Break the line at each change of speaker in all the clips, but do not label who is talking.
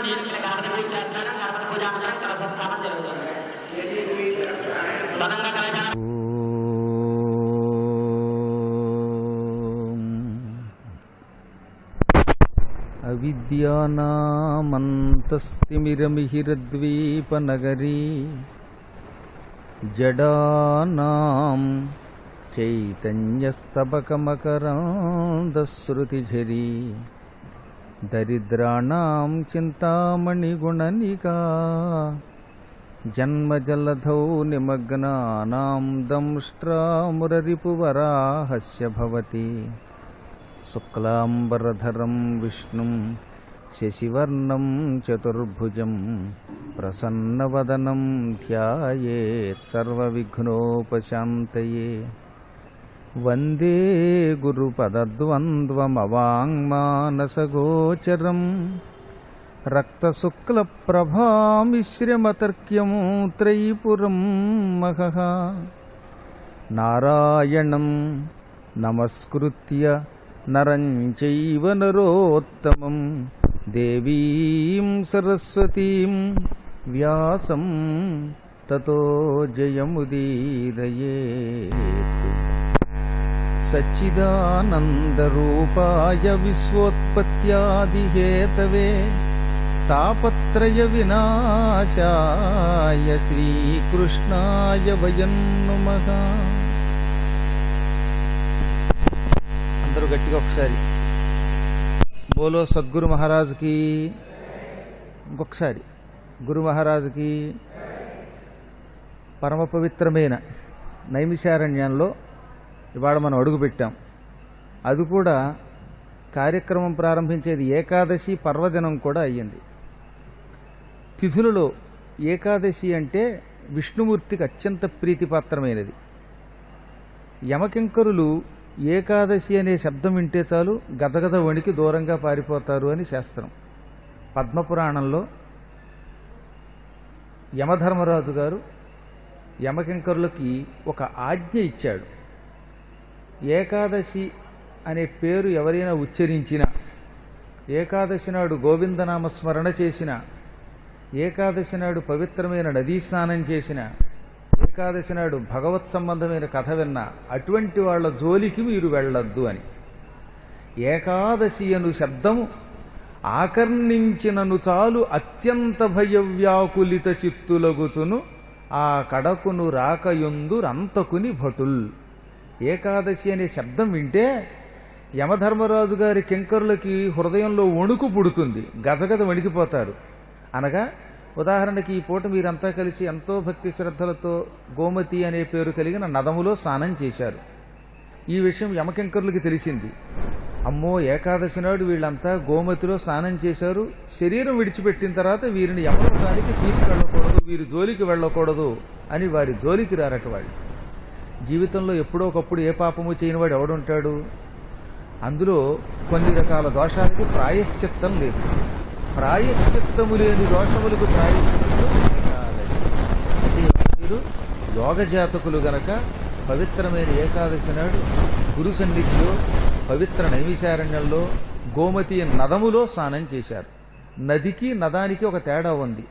గణపతి పూజ చేస్తారు. గణపతి పూజ అనంతరం కలశస్థానం జరుగుతుంది. తదంగ కలశ
అవిద్యానామంతస్తిమిరమిహిరద్వీపనగరీ జడానాం చైతన్యస్తబకమకరాంధశ్రుతిఝరీ దరిద్రాణాం చింతామణిగుణనికా జన్మజలధౌ నిమగ్నానాం దంష్ట్రామురరిపువరాహస్య భవతి శుక్లాంబరధరం విష్ణుం శశివర్ణం చతుర్భుజం ప్రసన్నవదనం ధ్యాయేత్ సర్వవిఘ్నోపశాంతయే. వందే గురుపదద్వంద్వమవాంగ్మానసగోచరం రక్తశుక్లప్రభామిశ్రమతర్క్యం త్రైపురం మహః. నారాయణం నమస్కృత్య నరం చైవ నరోత్తమం దేవీం సరస్వతీం వ్యాసం తతో జయముదీరయేత్. సచ్చిదానందరూపాయ విశ్వోత్పత్యాదిహేతవే తాపత్రయ వినాశాయ శ్రీకృష్ణాయ వయం నమః. అందరూ గట్టిగా ఒకసారి బోలో సద్గురు మహారాజుకి. ఇంకొకసారి గురు మహారాజుకి. పరమ పవిత్రమైన నైమిషారణ్యంలో ఇవాళ మనం అడుగుపెట్టాం. అది కూడా కార్యక్రమం ప్రారంభించేది ఏకాదశి పర్వదినం కూడా అయ్యింది. తిథులలో ఏకాదశి అంటే విష్ణుమూర్తికి అత్యంత ప్రీతిపాత్రమైనది. యమకింకరులు ఏకాదశి అనే శబ్దం వింటే చాలు గజగజ వణికి దూరంగా పారిపోతారు అని శాస్త్రం. పద్మపురాణంలో యమధర్మరాజు గారు యమకింకరులకి ఒక ఆజ్ఞ ఇచ్చాడు. ఏకాదశి అనే పేరు ఎవరైనా ఉచ్చరించినా, ఏకాదశి నాడు గోవిందనామస్మరణ చేసిన, ఏకాదశి నాడు పవిత్రమైన నదీ స్నానం చేసిన, ఏకాదశి నాడు భగవత్ సంబంధమైన కథ విన్నా అటువంటి వాళ్ల జోలికి మీరు వెళ్ళొద్దు అని. ఏకాదశి అను శబ్దము ఆకర్ణించినను చాలు అత్యంత భయవ్యాకులిత చిత్తులగుతును ఆ కడకును రాకయుందురంతకుని భటుల్. ఏకాదశి అనే శబ్దం వింటే యమధర్మరాజు గారి కింకరులకి హృదయంలో వణుకు పుడుతుంది, గజగజ వణికిపోతారు. అనగా ఉదాహరణకి ఈ పూట మీరంతా కలిసి ఎంతో భక్తి శ్రద్ధలతో గోమతి అనే పేరు కలిగిన నదములో స్నానం చేశారు. ఈ విషయం యమకింకరులకి తెలిసింది. అమ్మో, ఏకాదశి నాడు వీళ్ళంతా గోమతిలో స్నానం చేశారు, శరీరం విడిచిపెట్టిన తర్వాత వీరిని యమలోకానికి తీసుకెళ్లకూడదు, వీరి జోలికి వెళ్ళకూడదు అని వారి జోలికి రారట. వాళ్ళు జీవితంలో ఎప్పుడో ఒకప్పుడు ఏ పాపము చేయనివాడు ఎవడుంటాడు? అందులో కొన్ని రకాల దోషాలకి ప్రాయశ్చిత్తం లేదు. ప్రాయశ్చిత్తము లేని దోషములకు ప్రాయశ్చిత్తం ఏకాదశి. అంటే మీరు యోగ జాతకులు గనక పవిత్రమైన ఏకాదశి నాడు గురు సన్నిధిలో పవిత్ర నైమిషారణ్యంలో గోమతి నదములో స్నానం చేశారు. నదికి నదానికి ఒక తేడా ఉంది.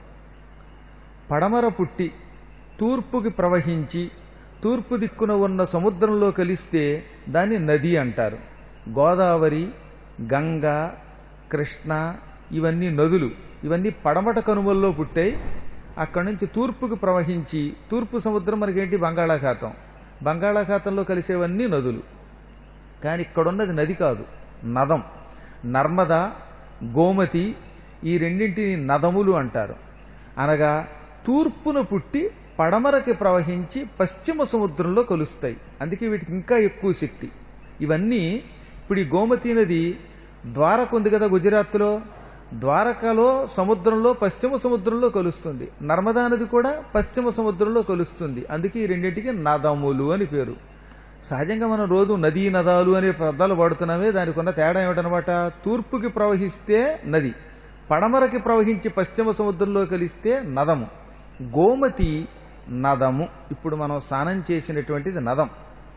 పడమర పుట్టి తూర్పుకి ప్రవహించి తూర్పు దిక్కున ఉన్న సముద్రంలో కలిస్తే దాన్ని నది అంటారు. గోదావరి, గంగ, కృష్ణ ఇవన్నీ నదులు. ఇవన్నీ పడమట కనుమల్లో పుట్టాయి. అక్కడి నుంచి తూర్పుకి ప్రవహించి, తూర్పు సముద్రం మనకేంటి బంగాళాఖాతం, బంగాళాఖాతంలో కలిసేవన్నీ నదులు. కానీ ఇక్కడున్నది నది కాదు, నదం. నర్మదా, గోమతి ఈ రెండింటిని నదములు అంటారు. అనగా తూర్పున పుట్టి పడమరకి ప్రవహించి పశ్చిమ సముద్రంలో కలుస్తాయి. అందుకే వీటికి ఇంకా ఎక్కువ శక్తి. ఇవన్నీ ఇప్పుడు ఈ గోమతి నది ద్వారక ఉంది కదా గుజరాత్లో, ద్వారకలో సముద్రంలో పశ్చిమ సముద్రంలో కలుస్తుంది. నర్మదా నది కూడా పశ్చిమ సముద్రంలో కలుస్తుంది. అందుకే ఈ రెండింటికి నదములు అని పేరు. సహజంగా మనం రోజు నదీ నదాలు అనే పదాలు వాడుతున్నామే, దానికి ఉన్న తేడా ఏమిటనమాట? తూర్పుకి ప్రవహిస్తే నది, పడమరకి ప్రవహించి పశ్చిమ సముద్రంలో కలిస్తే నదము. గోమతి నదము. ఇప్పుడు మనం స్నానం చేసినటువంటిది నదం.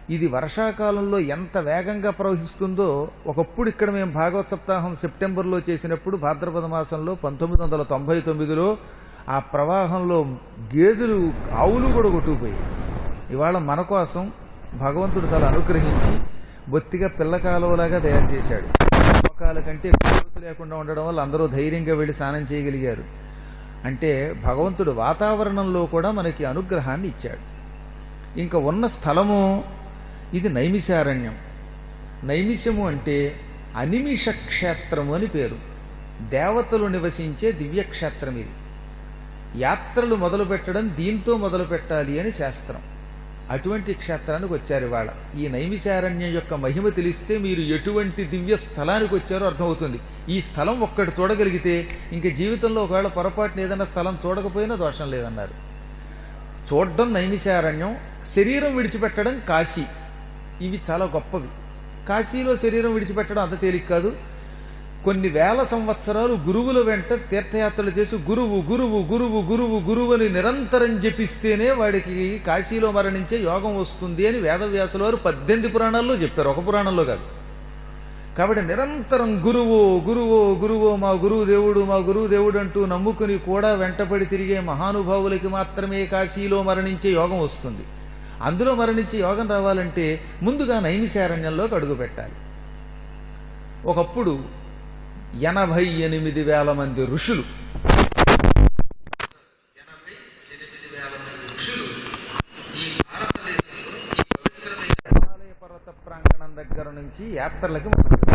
ఇది వర్షాకాలంలో ఎంత వేగంగా ప్రవహిస్తుందో ఒకప్పుడు ఇక్కడ మేము భాగవత సప్తాహం సెప్టెంబర్లో చేసినప్పుడు భాద్రపద మాసంలో 1999లో ఆ ప్రవాహంలో గేదెలు ఆవులు కూడా కొట్టుకుపోయాయి. ఇవాళ మన కోసం భగవంతుడు చాలా అనుగ్రహించి బొత్తిగా పిల్ల కాలువలాగా తయారు చేశాడు. లోకాల కంటే లోతు లేకుండా ఉండడం వల్ల అందరూ ధైర్యంగా వెళ్లి స్నానం చేయగలిగారు. అంటే భగవంతుడు వాతావరణంలో కూడా మనకి అనుగ్రహాన్ని ఇచ్చాడు. ఇంకా ఉన్న స్థలము ఇది నైమిషారణ్యం. నైమిషము అంటే అనిమిష క్షేత్రము అని పేరు. దేవతలు నివసించే దివ్యక్షేత్రం ఇది. యాత్రలు మొదలు పెట్టడం దీంతో మొదలు పెట్టాలి అని శాస్త్రం. అటువంటి క్షేత్రానికి వచ్చారు ఇవాళ. ఈ నైమిషారణ్యం యొక్క మహిమ తెలిస్తే మీరు ఎటువంటి దివ్య స్థలానికి వచ్చారో అర్థమవుతుంది. ఈ స్థలం ఒక్కటి చూడగలిగితే ఇంక జీవితంలో ఒకవేళ పొరపాటున ఏదైనా స్థలం చూడకపోయినా దోషం లేదన్నారు. చూడడం నైమిషారణ్యం, శరీరం విడిచిపెట్టడం కాశీ. ఇవి చాలా గొప్పవి. కాశీలో శరీరం విడిచిపెట్టడం అంత తేలిక కాదు. కొన్ని వేల సంవత్సరాలు గురువుల వెంట తీర్థయాత్రలు చేసి గురువు గురువు గురువు గురువు గురువు అని నిరంతరం జపిస్తేనే వాడికి కాశీలో మరణించే యోగం వస్తుంది అని వేదవ్యాసుల వారు 18 పురాణాల్లో చెప్పారు, ఒక పురాణంలో కాదు. కాబట్టి నిరంతరం గురువు గురువు గురువు మా గురువు దేవుడు మా గురువు దేవుడు అంటూ నమ్ముకుని కూడా వెంటపడి తిరిగే మహానుభావులకి మాత్రమే కాశీలో మరణించే యోగం వస్తుంది. అందులో మరణించే యోగం రావాలంటే ముందుగా నైమిషారణ్యంలోకి అడుగు పెట్టాలి. ఒకప్పుడు 88,000 మంది ఋషులు ఈ భారతదేశంలో ఈ పవిత్రమైన హిమాలయ పర్వత ప్రాంగణం దగ్గర నుంచి యాత్రలకి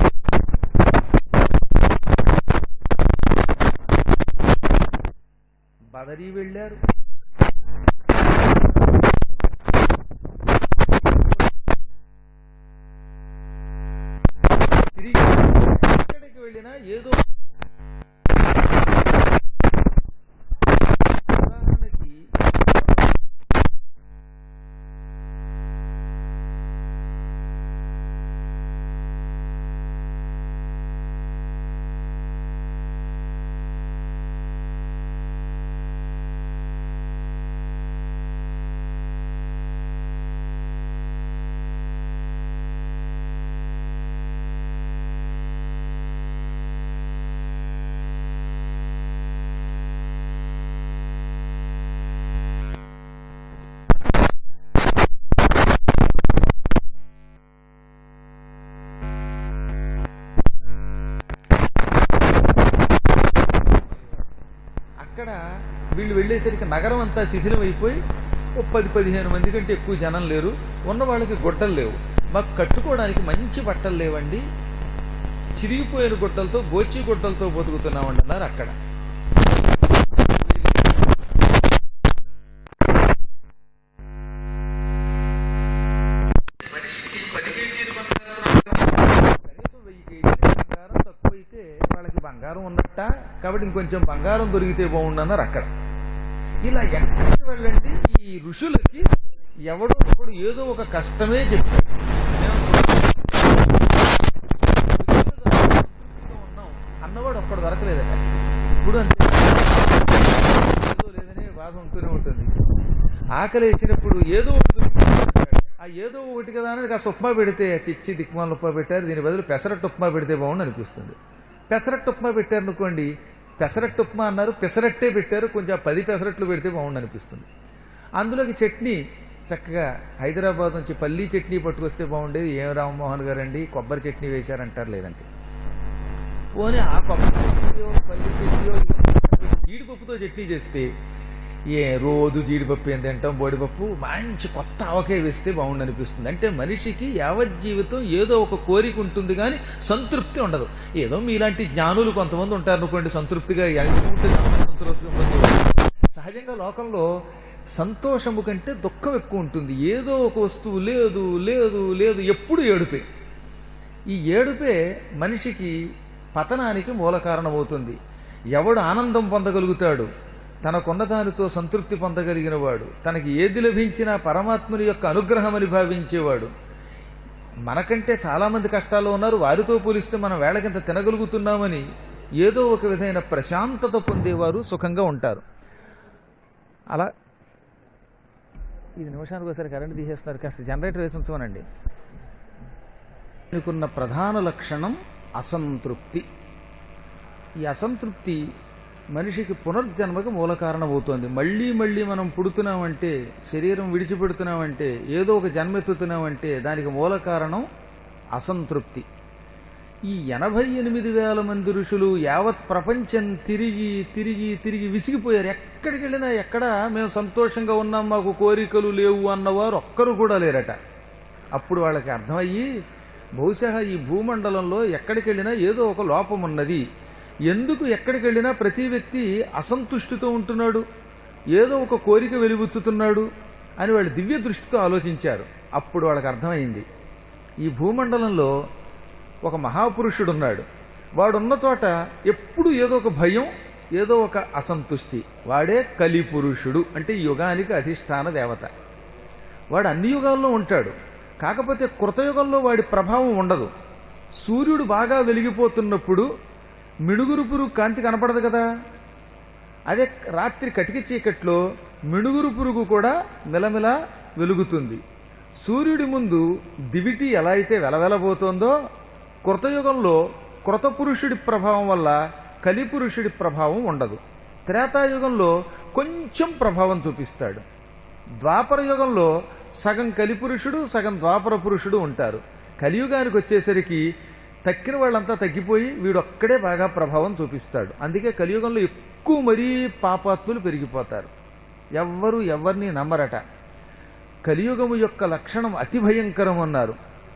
బదరీ వెళ్ళారు, తిరిగి ఎక్కడికి వెళ్ళినా ఏదో ఉదాహరణకి అక్కడ వీళ్ళు వెళ్ళేసరికి నగరం అంతా శిథిలం అయిపోయి 10-15 మంది కంటే ఎక్కువ జనం లేరు. ఉన్న వాళ్ళకి గుడ్డలు లేవు. మాకు కట్టుకోవడానికి మంచి బట్టలు లేవండి, చిరిగిపోయిన గుడ్డలతో గోచి గుడ్డలతో బతుకుతున్నామండి అన్నారు. అక్కడ బంగారం ఉన్నట్ట, కాబట్టి ఇంకొంచెం బంగారం దొరికితే బాగుండన్నారు. అక్కడ ఇలా ఎక్కడికి వెళ్ళంటే ఈ ఋషులకి ఎవడో ఒకడు ఏదో ఒక కష్టమే చెప్పాడు. ఉన్నాం అన్నవాడు ఒక్కడు దొరకలేదట. ఇప్పుడు అంతే, ఏదో లేదనే బాధ ఉంటూనే ఉంటుంది. ఆకలి వేసినప్పుడు ఏదో ఒకటి ఆ ఏదో ఒకటి కదా అని కాస్త ఉప్మా పెడితే చిచ్చి దిక్మాల ఉప్మా పెట్టారు, దీని బదులు పెసరట్టు ఉప్మా పెడితే బాగుండు అనిపిస్తుంది. పెసరట్టు ఉప్మా పెట్టారు అనుకోండి, పెసరట్టు ఉప్మా అన్నారు, పెసరట్టే పెట్టారు, కొంచెం 10 పెసరట్లు పెడితే బాగుండు అనిపిస్తుంది. అందులోకి చట్నీ చక్కగా హైదరాబాద్ నుంచి పల్లీ చట్నీ పట్టుకొస్తే బాగుండేది. ఏం రామ్మోహన్ గారు అండి కొబ్బరి చట్నీ వేశారంటారు. లేదంటే పోనీ ఆ కొబ్బరి చట్నీయో పల్లీ చట్నీయో జీడిపప్పుతో చట్నీ చేస్తే ఏ రోజు జీడిపప్పు ఏం తింటాం, బోడిపప్పు మంచి కొత్త ఆవకాయ వేస్తే బాగుండు అనిపిస్తుంది. అంటే మనిషికి యావజ్జీవితం ఏదో ఒక కోరిక ఉంటుంది కానీ సంతృప్తి ఉండదు. ఏదో మీలాంటి జ్ఞానులు కొంతమంది ఉంటారు అనుకోండి, సంతృప్తిగా సంతృప్తి సహజంగా లోకంలో సంతోషము కంటే దుఃఖం ఎక్కువ ఉంటుంది. ఏదో ఒక వస్తువు లేదు లేదు లేదు, ఎప్పుడు ఏడుపే. ఈ ఏడుపే మనిషికి పతనానికి మూల కారణమవుతుంది. ఎవడు ఆనందం పొందగలుగుతాడు, తనకున్న దానితో సంతృప్తి పొందగలిగిన వాడు, తనకి ఏది లభించినా పరమాత్ముని యొక్క అనుగ్రహం అని భావించేవాడు. మనకంటే చాలా మంది కష్టాల్లో ఉన్నారు, వారితో పోలిస్తే మనం వేళకింత తినగలుగుతున్నామని ఏదో ఒక విధమైన ప్రశాంతత పొందేవారు సుఖంగా ఉంటారు. అలా ఇది నిమిషానికి ఒకసారి కరెంట్ తీసేస్తున్నారు, కాస్త జనరేటర్ వేసి ఉంచమనండి. అనుకున్న ప్రధాన లక్షణం అసంతృప్తి. ఈ అసంతృప్తి మనిషికి పునర్జన్మకు మూల కారణమవుతోంది. మళ్ళీ మళ్ళీ మనం పుడుతున్నామంటే, శరీరం విడిచిపెడుతున్నామంటే, ఏదో ఒక జన్మెత్తుతున్నామంటే దానికి మూల కారణం అసంతృప్తి. ఈ 88,000 మంది ఋషులు యావత్ ప్రపంచం తిరిగి తిరిగి తిరిగి విసిగిపోయారు. ఎక్కడికి వెళ్ళినా ఎక్కడ మేము సంతోషంగా ఉన్నాం, మాకు కోరికలు లేవు అన్నవారు ఒక్కరు కూడా లేరట. అప్పుడు వాళ్ళకి అర్థమయ్యి, బహుశా ఈ భూమండలంలో ఎక్కడికి వెళ్ళినా ఏదో ఒక లోపం ఉన్నది, ఎందుకు ఎక్కడికి వెళ్ళినా ప్రతి వ్యక్తి అసంతుష్టితో ఉంటున్నాడు, ఏదో ఒక కోరిక వెలుగుచ్చుతున్నాడు అని వాళ్ళు దివ్య దృష్టితో ఆలోచించారు. అప్పుడు వాళ్ళకి అర్థమైంది, ఈ భూమండలంలో ఒక మహాపురుషుడున్నాడు, వాడున్న చోట ఎప్పుడు ఏదో ఒక భయం, ఏదో ఒక అసంతుష్టి. వాడే కలిపురుషుడు, అంటే ఈ యుగానికి అధిష్టాన దేవత. వాడు అన్ని యుగాల్లో ఉంటాడు, కాకపోతే కృతయుగంలో వాడి ప్రభావం ఉండదు. సూర్యుడు బాగా వెలిగిపోతున్నప్పుడు మిణుగురు పురుగు కాంతి కనపడదు కదా, అదే రాత్రి కటిక చీకట్లో మిణుగురు పురుగు కూడా మిలమిల వెలుగుతుంది. సూర్యుడి ముందు దివిటి ఎలా అయితే వెలవెలబోతోందో, కృతయుగంలో కృత పురుషుడి ప్రభావం వల్ల కలిపురుషుడి ప్రభావం ఉండదు. త్రేతాయుగంలో కొంచెం ప్రభావం చూపిస్తాడు. ద్వాపర యుగంలో సగం కలిపురుషుడు సగం ద్వాపర పురుషుడు ఉంటారు. కలియుగానికి వచ్చేసరికి తక్కిన వాళ్ళంతా తగ్గిపోయి వీడొక్కడే బాగా ప్రభావం చూపిస్తాడు. అందుకే కలియుగంలో ఎక్కువ మరీ పాపాత్ములు పెరిగిపోతారు. ఎవ్వరూ ఎవరిని నమ్మరట. కలియుగము యొక్క లక్షణం అతి భయంకరం అన్నారు.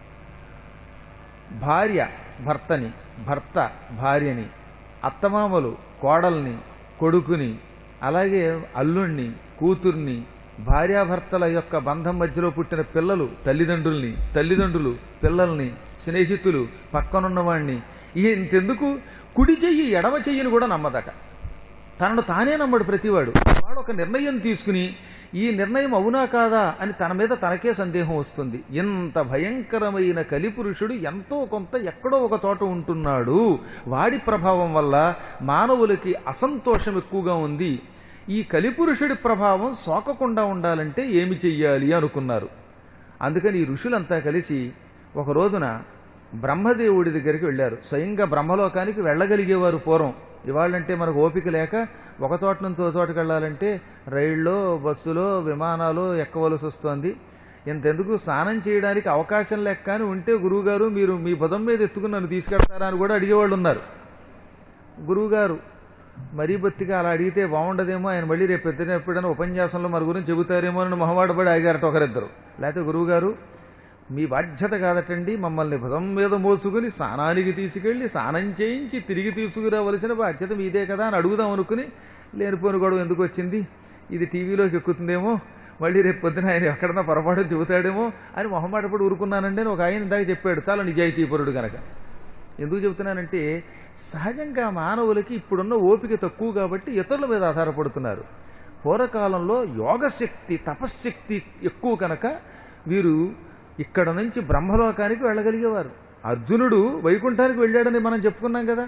భార్య భర్తని, భర్త భార్యని, అత్తమామలు కోడల్ని, కొడుకుని, అలాగే అల్లుణ్ణి, కూతుర్ని, భార్యాభర్తల యొక్క బంధం మధ్యలో పుట్టిన పిల్లలు తల్లిదండ్రుల్ని, తల్లిదండ్రులు పిల్లల్ని, స్నేహితులు, పక్కనున్నవాణ్ణి. ఇంతెందుకు కుడి చెయ్యి ఎడమ చెయ్యిని కూడా నమ్మదట. తనను తానే నమ్మడు ప్రతివాడు. వాడు ఒక నిర్ణయం తీసుకుని ఈ నిర్ణయం అవునా కాదా అని తన మీద తనకే సందేహం వస్తుంది. ఇంత భయంకరమైన కలిపురుషుడు ఎంతో కొంత ఎక్కడో ఒక చోట ఉంటున్నాడు. వాడి ప్రభావం వల్ల మానవులకి అసంతోషం ఎక్కువగా ఉంది. ఈ కలిపురుషుడి ప్రభావం సోకకుండా ఉండాలంటే ఏమి చెయ్యాలి అనుకున్నారు. అందుకని ఈ ఋషులంతా కలిసి ఒక రోజున బ్రహ్మదేవుడి దగ్గరికి వెళ్లారు. స్వయంగా బ్రహ్మలోకానికి వెళ్ళగలిగేవారు పూర్వం. ఇవాళ్ళంటే మనకు ఓపిక లేక ఒక చోట నుంచి ఒక చోటకి వెళ్ళాలంటే రైళ్ళో, బస్సులో, విమానాలు ఎక్కవలసి వస్తోంది. ఇంతెందుకు స్నానం చేయడానికి అవకాశం లేక అని ఉంటే గురువుగారు మీరు మీ భుజం మీద ఎత్తుకుని నన్ను తీసుకెళ్తారా అని కూడా అడిగేవాళ్ళు ఉన్నారు. గురువుగారు మరీ బొత్తిగా అలా అడిగితే బాగుండదేమో, ఆయన మళ్ళీ రేపు ఎప్పుడైనా ఉపన్యాసంలో మన గురించి చెబుతారేమో అని మొహమాటపడి ఆగారట ఒకరిద్దరు. లేకపోతే గురువుగారు మీ బాధ్యత కాదటండి, మమ్మల్ని భుజం మీద మోసుకుని స్నానానికి తీసుకెళ్లి స్నానం చేయించి తిరిగి తీసుకురావలసిన బాధ్యత మీదే కదా అని అడుగుదాం అనుకుని, లేనిపోని గొడవ ఎందుకు వచ్చింది, ఇది టీవీలోకి ఎక్కుతుందేమో, మళ్ళీ రేపు పొద్దున ఆయన ఎక్కడన్నా పొరపాటు చెబుతాడేమో అని మొహమాటపడి ఊరుకున్నానండి అని ఒక ఆయన ఇందాక చెప్పాడు. చాలా నిజాయితీపరుడు గనక. ఎందుకు చెబుతున్నానంటే సహజంగా మానవులకి ఇప్పుడున్న ఓపిక తక్కువ కాబట్టి ఇతరుల మీద ఆధారపడుతున్నారు. పూర్వకాలంలో యోగశక్తి, తపశ్శక్తి ఎక్కువ కనుక వీరు ఇక్కడ నుంచి బ్రహ్మలోకానికి వెళ్ళగలిగేవారు. అర్జునుడు వైకుంఠానికి వెళ్ళాడని మనం చెప్పుకున్నాం కదా.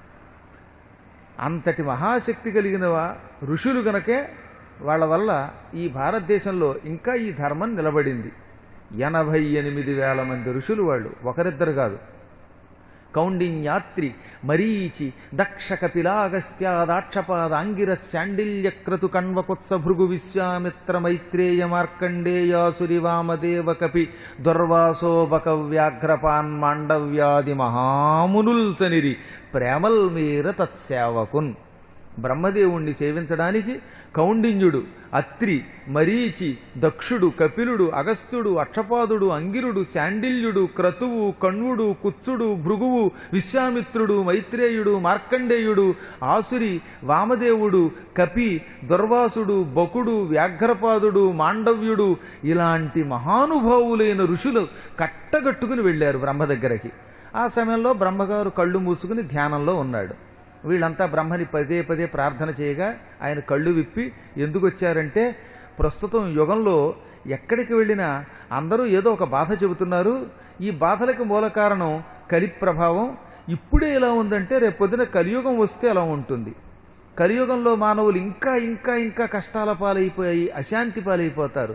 అంతటి మహాశక్తి కలిగిన ఋషులు గనకే వాళ్ళ వల్ల ఈ భారతదేశంలో ఇంకా ఈ ధర్మం నిలబడింది. 88,000 మంది ఋషులు వాళ్ళు, ఒకరిద్దరు కాదు. కౌండిన్యాత్రి, మరీచి, దక్ష, కపిలాగస్త్యాదాక్షపాదాంగిర, శాండిల్య, క్రతు, కణ్వకుత్స, భృగు, విశ్వామిత్ర, మైత్రేయ, మార్కండేయాసురి, వామదేవ, కపి, దుర్వాసో, బక, వ్యాఘ్రపాన్, మాండవ్యాది మహామునుల్ తనిరి ప్రేమల్ మీర తత్సేవకున్. బ్రహ్మదేవుణ్ణి సేవించడానికి కౌండిన్యుడు, అత్రి, మరీచి, దక్షుడు, కపిలుడు, అగస్త్యుడు, అక్షపాదుడు, అంగిరుడు, శాండిల్యుడు, క్రతువు, కణ్వుడు, కుత్సుడు, భృగువు, విశ్వామిత్రుడు, మైత్రేయుడు, మార్కండేయుడు, ఆసురి, వామదేవుడు, కపి, దుర్వాసుడు, బకుడు, వ్యాఘ్రపాదుడు, మాండవ్యుడు ఇలాంటి మహానుభావులైన ఋషులు కట్టగట్టుకుని వెళ్లారు బ్రహ్మ దగ్గరకి. ఆ సమయంలో బ్రహ్మగారు కళ్ళు మూసుకుని ధ్యానంలో ఉన్నాడు. వీళ్ళంతా బ్రహ్మని పదే పదే ప్రార్థన చేయగా ఆయన కళ్ళు విప్పి ఎందుకు వచ్చారంటే, ప్రస్తుతం యుగంలో ఎక్కడికి వెళ్ళినా అందరూ ఏదో ఒక బాధ చెబుతున్నారు. ఈ బాధలకు మూల కారణం కలి ప్రభావం. ఇప్పుడే ఇలా ఉందంటే రేపొద్దున కలియుగం వస్తే అలా ఉంటుంది. కలియుగంలో మానవులు ఇంకా ఇంకా ఇంకా కష్టాల పాలైపోయి అశాంతి పాలైపోతారు.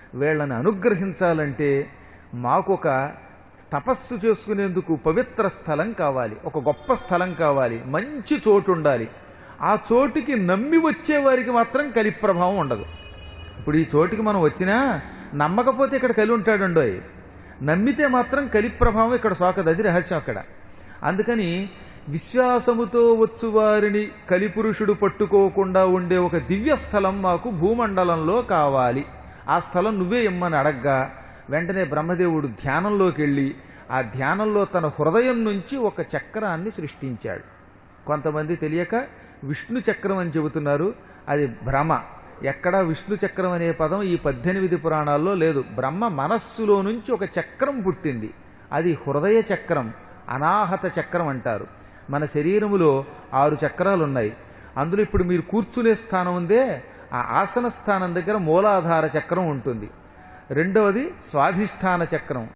వీళ్ళని అనుగ్రహించాలంటే మాకొక తపస్సు చేసుకునేందుకు పవిత్ర స్థలం కావాలి, ఒక గొప్ప స్థలం కావాలి, మంచి చోటు ఉండాలి. ఆ చోటుకి నమ్మి వచ్చే వారికి మాత్రం కలి ప్రభావం ఉండదు. ఇప్పుడు ఈ చోటుకి మనం వచ్చినా నమ్మకపోతే ఇక్కడ కలి ఉంటాడండోయ్, నమ్మితే మాత్రం కలి ప్రభావం ఇక్కడ సోకదు. అది రహస్యం అక్కడ. అందుకని విశ్వాసముతో వచ్చు వారిని కలిపురుషుడు పట్టుకోకుండా ఉండే ఒక దివ్య స్థలం మాకు భూమండలంలో కావాలి, ఆ స్థలం నువ్వే ఇమ్మని అడగ్గా వెంటనే బ్రహ్మదేవుడు ధ్యానంలోకి వెళ్ళి ఆ ధ్యానంలో తన హృదయం నుంచి ఒక చక్రాన్ని సృష్టించాడు. కొంతమంది తెలియక విష్ణు చక్రం అని చెబుతున్నారు, అది భ్రమ. ఎక్కడా విష్ణు చక్రం అనే పదం ఈ 18 పురాణాల్లో లేదు. బ్రహ్మ మనస్సులో నుంచి ఒక చక్రం పుట్టింది, అది హృదయ చక్రం, అనాహత చక్రం అంటారు. మన శరీరములో 6 చక్రాలున్నాయి. అందులో ఇప్పుడు మీరు కూర్చునే స్థానం ఉందే, ఆ ఆసన స్థానం దగ్గర మూలాధార చక్రం ఉంటుంది. రెండవది స్వాధిష్టాన చక్రం,